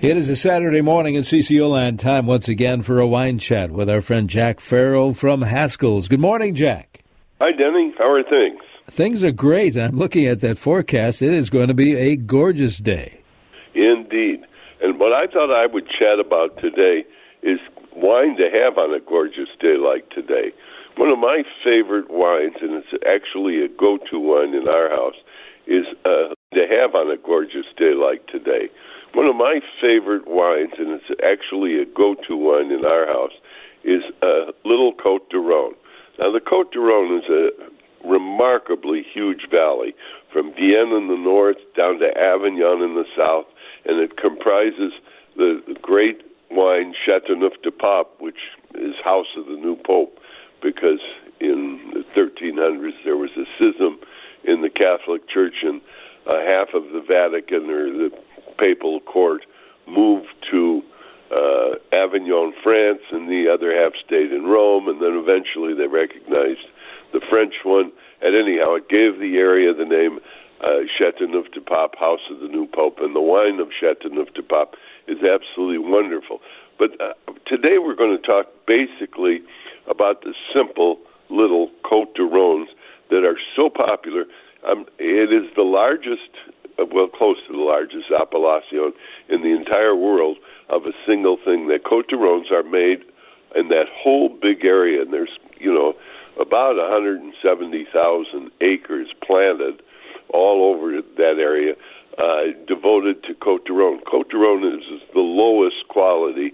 It is a Saturday morning in CCO Land, time once again for a wine chat with our friend Jack Farrell from Haskell's. Good morning, Jack. Hi, Denny. How are things? Things are great. I'm looking at that forecast. It is going to be a gorgeous day. Indeed. And what I thought I would chat about today is wine to have on a gorgeous day like today. One of my favorite wines, and it's actually a go-to wine in our house, is to have on a gorgeous day like today. One of my favorite wines, and it's actually a go-to wine in our house, is Little Côte du Rhône. Now, the Côte du Rhône is a remarkably huge valley from Vienne in the north down to Avignon in the south, and it comprises the great wine Châteauneuf-du-Pape, which is house of the new pope, because in the 1300s there was a schism in the Catholic Church, and half of the Vatican, or the papal court, moved to Avignon, France, and the other half stayed in Rome, and then eventually they recognized the French one. And anyhow, it gave the area the name Châteauneuf-du-Pape, House of the New Pope, and the wine of Châteauneuf-du-Pape is absolutely wonderful. But today we're going to talk basically about the simple little Côte du Rhônes that are so popular. It is the largest, close to the largest appellation in the entire world of a single thing. The Côte du Rhônes are made in that whole big area, and there's, about 170,000 acres planted all over that area, devoted to Côte du Rhône. Côte du Rhône is the lowest quality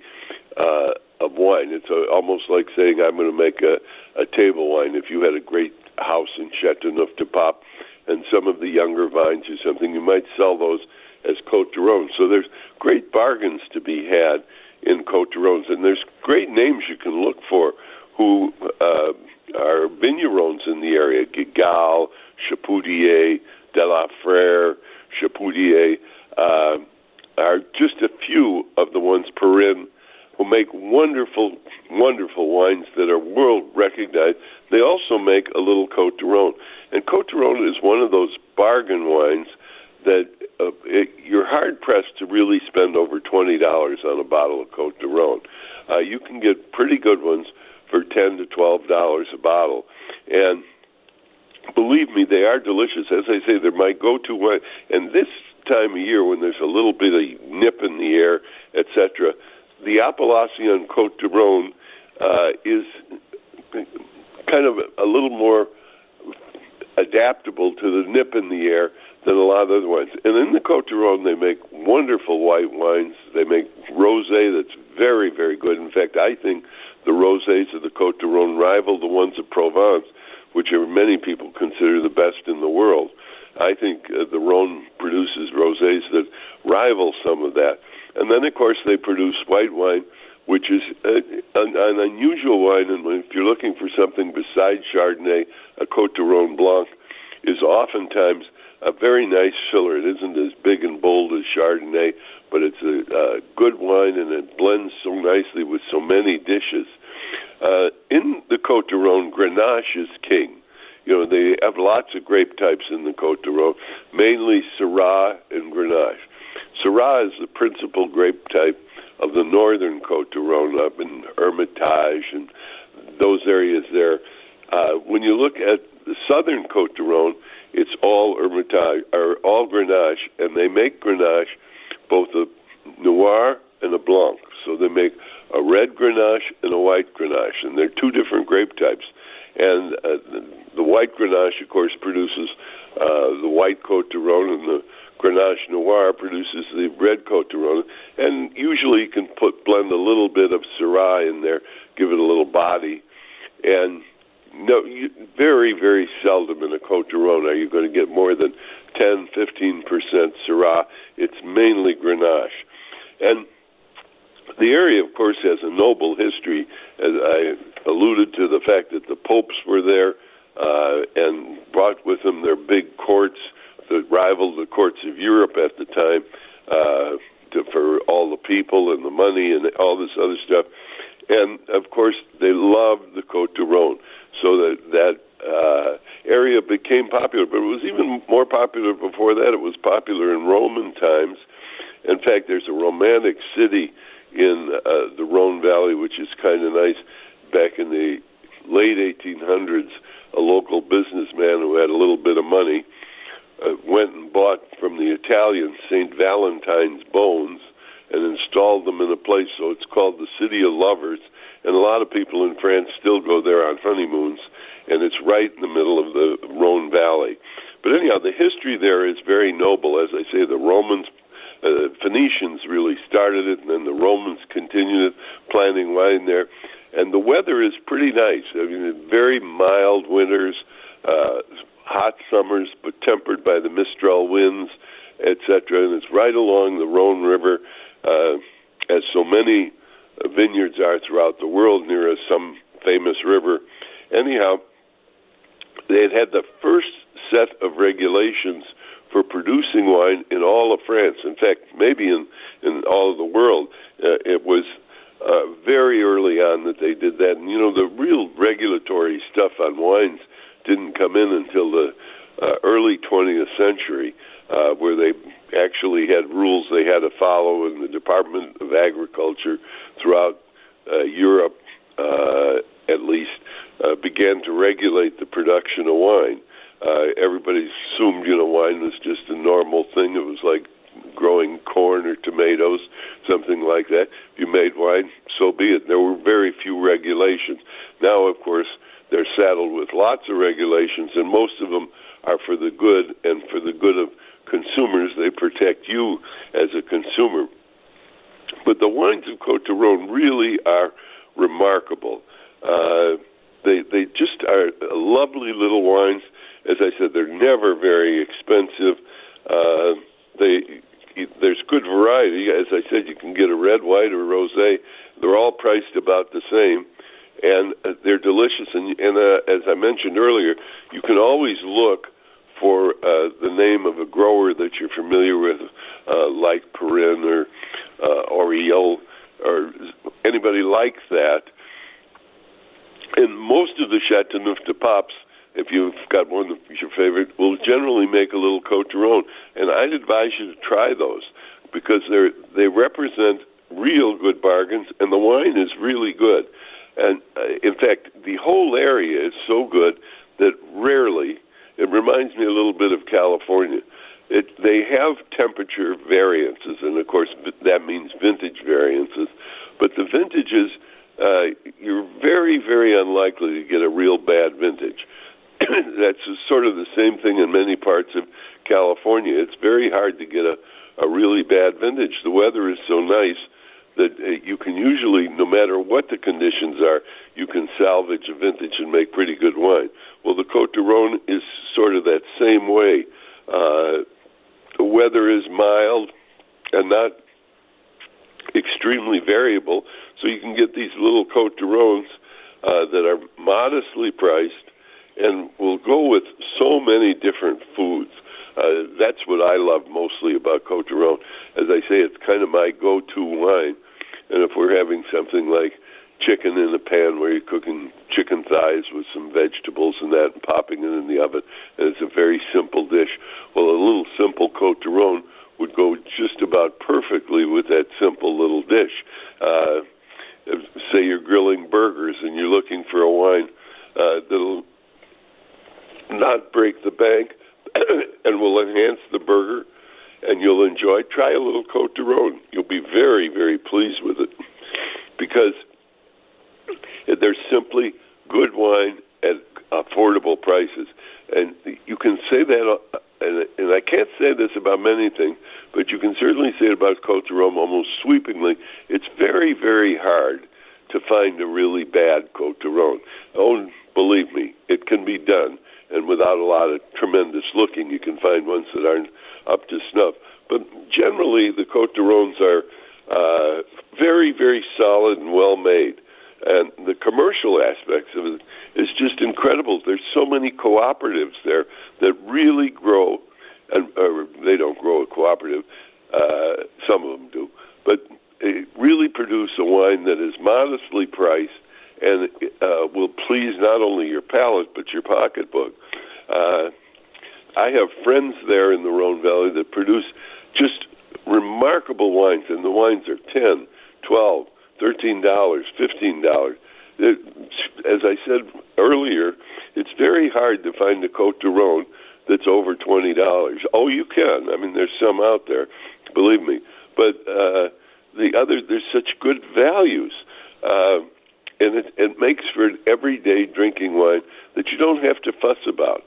of wine. It's almost like saying I'm going to make a table wine. If you had a great house in Châteauneuf-du-Pape and some of the younger vines or something, you might sell those as Côte du Rhône. So there's great bargains to be had in Côte du Rhônes, and there's great names you can look for who are vignerons in the area. Guigal, Chapoutier, De La Frère, Chapoutier are just a few of the ones, Perrin, who make wonderful, wonderful wines that are world recognized. They also make a little Côte du Rhône. And Côte du Rhône is one of those bargain wines that you're hard-pressed to really spend over $20 on a bottle of Côte du Rhône. You can get pretty good ones for $10 to $12 a bottle. And believe me, they are delicious. As I say, they're my go-to wine. And this time of year, when there's a little bit of nip in the air, etc., the Appellation Côte du Rhône is kind of a little more adaptable to the nip in the air than a lot of other wines. And in the Côte du Rhône, they make wonderful white wines. They make rosé that's very, very good. In fact, I think the rosés of the Côte du Rhône rival the ones of Provence, which many people consider the best in the world. I think the Rhône produces rosés that rival some of that. And then, of course, they produce white wine, which is an unusual wine. And if you're looking for something besides Chardonnay, a Côte du Rhône Blanc is oftentimes a very nice filler. It isn't as big and bold as Chardonnay, but it's a good wine, and it blends so nicely with so many dishes. In the Côte du Rhône, Grenache is king. They have lots of grape types in the Côte du Rhône, mainly Syrah and Grenache. Syrah is the principal grape type of the northern Côte du Rhône, up in Hermitage and those areas there. When you look at the southern Côte du Rhône, it's all Hermitage, or all Grenache, and they make Grenache both a Noir and a Blanc. So they make a red Grenache and a white Grenache, and they're two different grape types. And the white Grenache, of course, produces the white Côte du Rhône, and the Grenache Noir produces the red Côte du Rhône. And usually you can blend a little bit of Syrah in there, give it a little body. And very, very seldom in a Côte du Rhône are you going to get more than 10, 15% Syrah. It's mainly Grenache. And the area, of course, has a noble history. As I alluded to, the fact that the popes were there and brought with them their big courts that rivaled the courts of Europe at the time for all the people and the money and all this other stuff. And, of course, they loved the Côte du Rhône. So that area became popular. But it was even more popular before that. It was popular in Roman times. In fact, there's a romantic city in the Rhone Valley, which is kind of nice. Back in the late 1800s, a local businessman who had a little bit of money went and bought from the Italians St. Valentine's bones and installed them in a place, so it's called the City of Lovers, and a lot of people in France still go there on honeymoons, and it's right in the middle of the Rhone Valley. But anyhow, the history there is very noble. As I say, the Romans, Phoenicians really started it, and then the Romans continued it, planting wine there. And the weather is pretty nice. I mean, very mild winters, hot summers, but tempered by the Mistral winds, etc. And it's right along the Rhone River, as so many vineyards are throughout the world near some famous river. Anyhow, they had the first set of regulations for producing wine in all of France. In fact, maybe in all of the world. It was very early on that they did that. And, the real regulatory stuff on wines didn't come in until the early 20th century, where they actually had rules they had to follow in the Department of Agriculture throughout Europe, at least, began to regulate the production of wine. Everybody assumed, wine was just a normal thing. It was like growing corn or tomatoes, something like that. If you made wine, so be it. There were very few regulations. Now, of course, they're saddled with lots of regulations, and most of them are for the good and for the good of consumers. They protect you as a consumer. But the wines of Côtes-du-Rhône really are remarkable. They just are lovely little wines. As I said, they're never very expensive. There's good variety. As I said, you can get a red, white, or rosé. They're all priced about the same, and they're delicious. And as I mentioned earlier, you can always look for the name of a grower that you're familiar with, like Perrin or Oriel or anybody like that. And most of the Chateauneuf de Papes, if you've got one that's your favorite, will generally make a little Côtes-du-Rhône. And I'd advise you to try those because they represent real good bargains, and the wine is really good. And in fact, the whole area is so good that rarely, it reminds me a little bit of California. They have temperature variances, and of course that means vintage variances. But the vintages, you're very, very unlikely to get a real bad vintage. That's sort of the same thing in many parts of California. It's very hard to get a really bad vintage. The weather is so nice that you can usually, no matter what the conditions are, you can salvage a vintage and make pretty good wine. Well, the Côtes-du-Rhône is sort of that same way. The weather is mild and not extremely variable, so you can get these little Côtes-du-Rhônes that are modestly priced and will go with so many different foods. That's what I love mostly about Côtes-du-Rhône. As I say, it's kind of my go-to wine. And if we're having something like chicken in a pan where you're cooking chicken thighs with some vegetables and that and popping it in the oven, and it's a very simple dish, well, a little simple Côtes-du-Rhône would go just about perfectly with that simple little dish. Say you're grilling burgers and you're looking for a wine that'll not break the bank and will enhance the burger, and you'll enjoy. Try a little Côtes-du-Rhône. You'll be very, very pleased with it because they're simply good wine at affordable prices. And you can say that, and I can't say this about many things, but you can certainly say it about Côtes-du-Rhône almost sweepingly. It's very, very hard to find a really bad Côtes-du-Rhône. Oh, believe me, it can be done. And without a lot of tremendous looking, you can find ones that aren't up to snuff. But generally, the Côtes-du-Rhônes are very, very solid and well made. And the commercial aspects of it is just incredible. There's so many cooperatives there that really grow, or they don't grow a cooperative, some of them do, but they really produce a wine that is modestly priced and will please not only your palate but your pocketbook. I have friends there in the Rhone Valley that produce just remarkable remarkable wines, and the wines are $10, $12, $13, $15. As I said earlier, it's very hard to find a Côte du Rhône that's over $20. Oh, you can. I mean, there's some out there, believe me. But there's such good values, and it makes for an everyday drinking wine that you don't have to fuss about.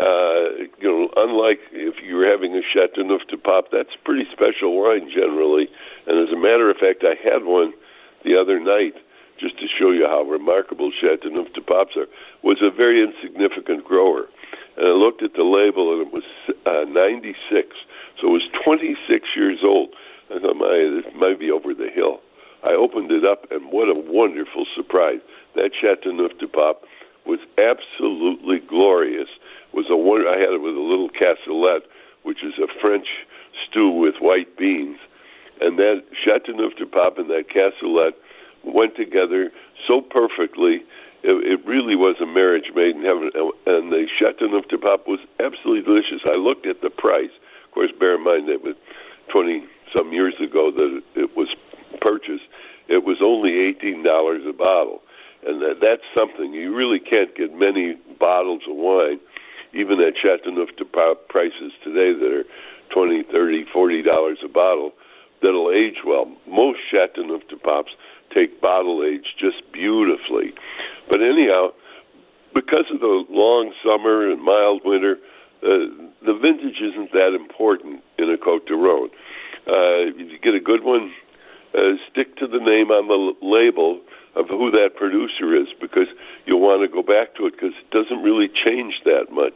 Unlike if you were having a Chateauneuf du Pape, that's pretty special wine generally. And as a matter of fact, I had one the other night, just to show you how remarkable Chateauneuf du Papes are, was a very insignificant grower. And I looked at the label, and it was 96, so it was 26 years old. I thought, this might be over the hill. I opened it up, and what a wonderful surprise. That Chateauneuf du Pape was absolutely glorious. I had it with a little cassolette, which is a French stew with white beans. And that Chateauneuf du Pape and that cassolette went together so perfectly. It really was a marriage made in heaven. And the Chateauneuf du Pape was absolutely delicious. I looked at the price. Of course, bear in mind that was 20-some years ago that it was purchased. It was only $18 a bottle. And that's something. You really can't get many bottles of wine, even at Chateauneuf du Pape prices today that are $20, $30, $40 a bottle, that'll age well. Most Chateauneuf du Papes take bottle age just beautifully. But anyhow, because of the long summer and mild winter, the vintage isn't that important in a Côte du Rhône. If you get a good one, stick to the name on the label of who that producer is, because you'll want to go back to it, because it doesn't really change that much.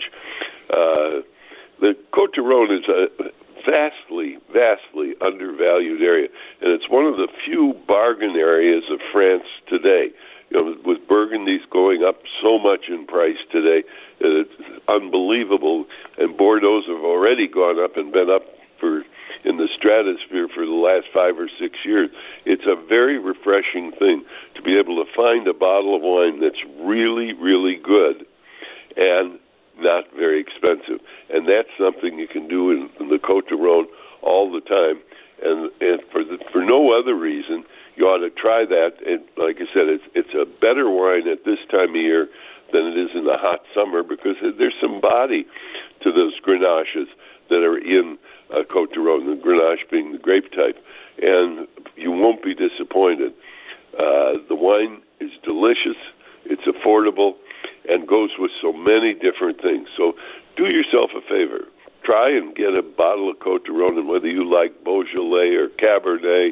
The Côte du Rhône is a vastly undervalued area, and it's one of the few bargain areas of France today. With Burgundies going up so much in price today, it's unbelievable, and Bordeaux's have already gone up and been up in the stratosphere for the last 5 or 6 years. It's a very refreshing thing to be able to find a bottle of wine that's really, really good and not very expensive. And that's something you can do in the Côte du Rhône all the time. And for no other reason, you ought to try that. And like I said, it's a better wine at this time of year than it is in the hot summer, because there's some body to those Grenaches that are in Côte du Rhône, the Grenache being the grape type, and you won't be disappointed. The wine is delicious, it's affordable, and goes with so many different things. So do yourself a favor. Try and get a bottle of Côte du Rhône, and whether you like Beaujolais or Cabernet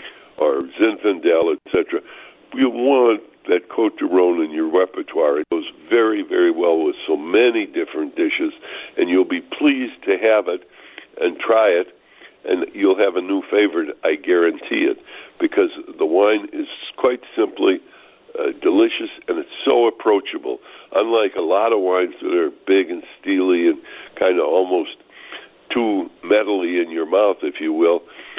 or Zinfandel, etc., you want that Côte du Rhône in your repertoire. It goes very, very well with so many different dishes, and you'll be pleased to have it and try it, and you'll have a new favorite, I guarantee it, because the wine is quite simply delicious, and it's so approachable. Unlike a lot of wines that are big and steely and kind of almost too metally in your mouth, if you will,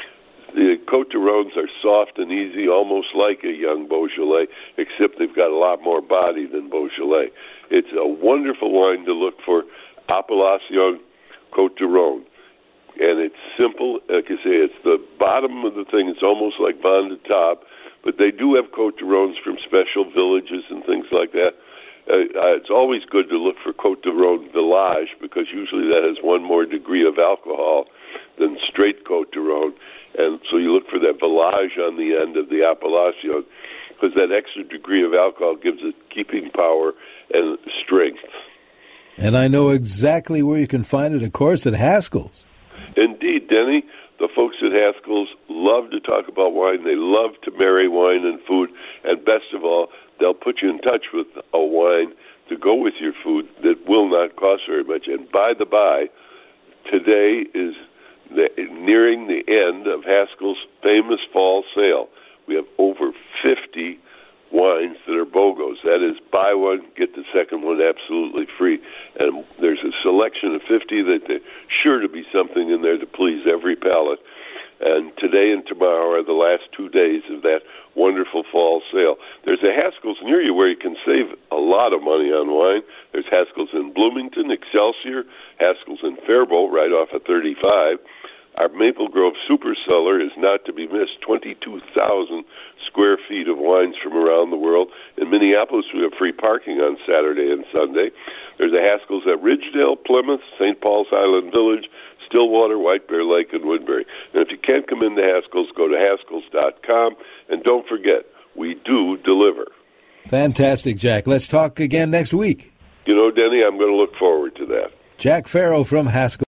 the Côte du Rhônes are soft and easy, almost like a young Beaujolais, except they've got a lot more body than Beaujolais. It's a wonderful wine to look for, Appellation Côte du Rhône. And it's simple. Like I say, it's the bottom of the thing. It's almost like Vin de Table, but they do have Côte du Rhônes from special villages and things like that. It's always good to look for Côte du Rhône Village, because usually that has one more degree of alcohol than straight Côte du Rhône. And so you look for that village on the end of the appellation, because that extra degree of alcohol gives it keeping power and strength. And I know exactly where you can find it, of course, at Haskell's. Indeed, Denny. The folks at Haskell's love to talk about wine. They love to marry wine and food. And best of all, they'll put you in touch with a wine to go with your food that will not cost very much. And by the by, today is nearing the end of Haskell's famous fall sale. We have over 50 wines that are BOGOs. That is, buy one, get the second one absolutely free. And there's a selection of 50 that there's sure to be something in there to please every palate. And today and tomorrow are the last 2 days of that wonderful fall sale. There's a Haskell's near you where you can save a lot of money on wine. There's Haskell's in Bloomington, Excelsior, Haskell's in Faribault, right off of 35. Our Maple Grove Super Cellar is not to be missed. 22,000 square feet of wines from around the world. In Minneapolis, we have free parking on Saturday and Sunday. There's a Haskell's at Ridgedale, Plymouth, St. Paul's Island Village, Stillwater, White Bear Lake, and Woodbury. And if you can't come into Haskell's, go to Haskells.com. And don't forget, we do deliver. Fantastic, Jack. Let's talk again next week. You know, Denny, I'm going to look forward to that. Jack Farrell from Haskell.